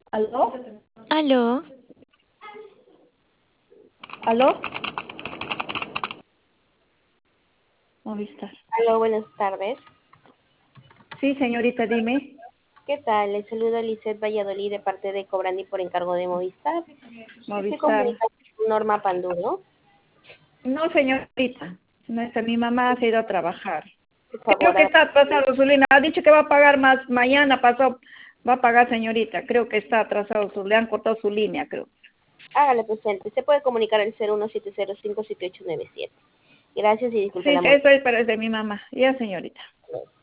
¿Aló? Aló, ¿Aló? Movistar. Hola, buenas tardes. Sí, señorita, dime. ¿Qué tal? Les saluda Lisette Valladolid de parte de Cobrandi por encargo de Movistar. Me estoy Movistar. comunicando con Norma Panduro. No, señorita. Mi mamá se ha ido a trabajar. Por Creo favor, que está atrasado su línea. Ha dicho que va a pagar más mañana, pasó. Va a pagar, señorita. Creo que está atrasado. Le han cortado su línea, creo. hágale presente. Se puede comunicar al 017057897. Gracias y disculpe Sí, la molestia. eso es, pero es de mi mamá. Ya, señorita.